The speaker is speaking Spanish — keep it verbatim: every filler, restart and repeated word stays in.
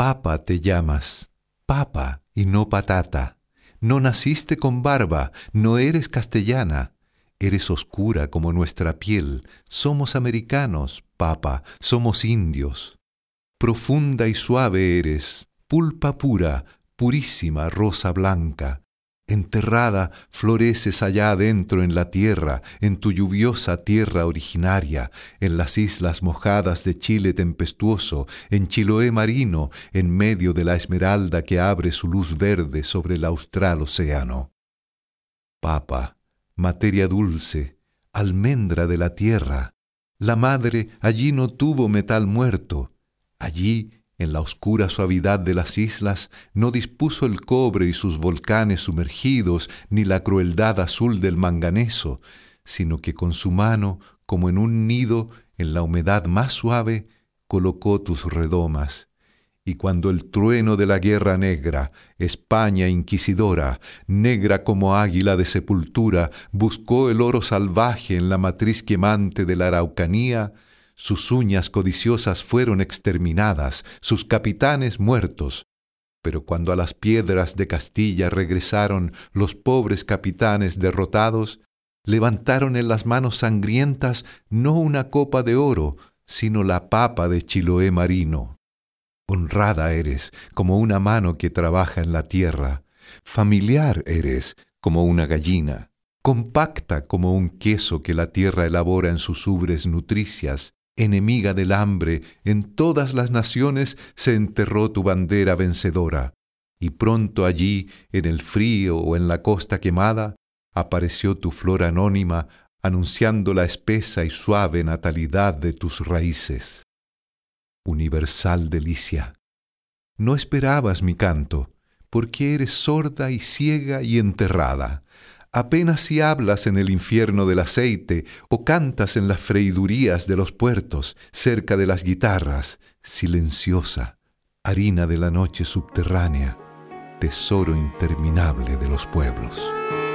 Papa te llamas, papa y no patata. No naciste con barba, no eres castellana. Eres oscura como nuestra piel. Somos americanos, papa, somos indios. Profunda y suave eres, pulpa pura, purísima rosa blanca. Enterrada floreces allá adentro en la tierra, en tu lluviosa tierra originaria, en las islas mojadas de Chile tempestuoso, en Chiloé marino, en medio de la esmeralda que abre su luz verde sobre el austral océano. Papa, materia dulce, almendra de la tierra, la madre allí no tuvo metal muerto, allí en la oscura suavidad de las islas no dispuso el cobre y sus volcanes sumergidos, ni la crueldad azul del manganeso, sino que con su mano, como en un nido, en la humedad más suave, colocó tus redomas. Y cuando el trueno de la guerra negra, España inquisidora, negra como águila de sepultura, buscó el oro salvaje en la matriz quemante de la Araucanía, sus uñas codiciosas fueron exterminadas, sus capitanes muertos. Pero cuando a las piedras de Castilla regresaron los pobres capitanes derrotados, levantaron en las manos sangrientas no una copa de oro, sino la papa de Chiloé marino. Honrada eres como una mano que trabaja en la tierra, familiar eres como una gallina, compacta como un queso que la tierra elabora en sus ubres nutricias. Enemiga del hambre, en todas las naciones se enterró tu bandera vencedora, y pronto allí, en el frío o en la costa quemada, apareció tu flor anónima, anunciando la espesa y suave natalidad de tus raíces. Universal delicia, no esperabas mi canto, porque eres sorda y ciega y enterrada. Apenas si hablas en el infierno del aceite o cantas en las freidurías de los puertos, cerca de las guitarras, silenciosa, harina de la noche subterránea, tesoro interminable de los pueblos.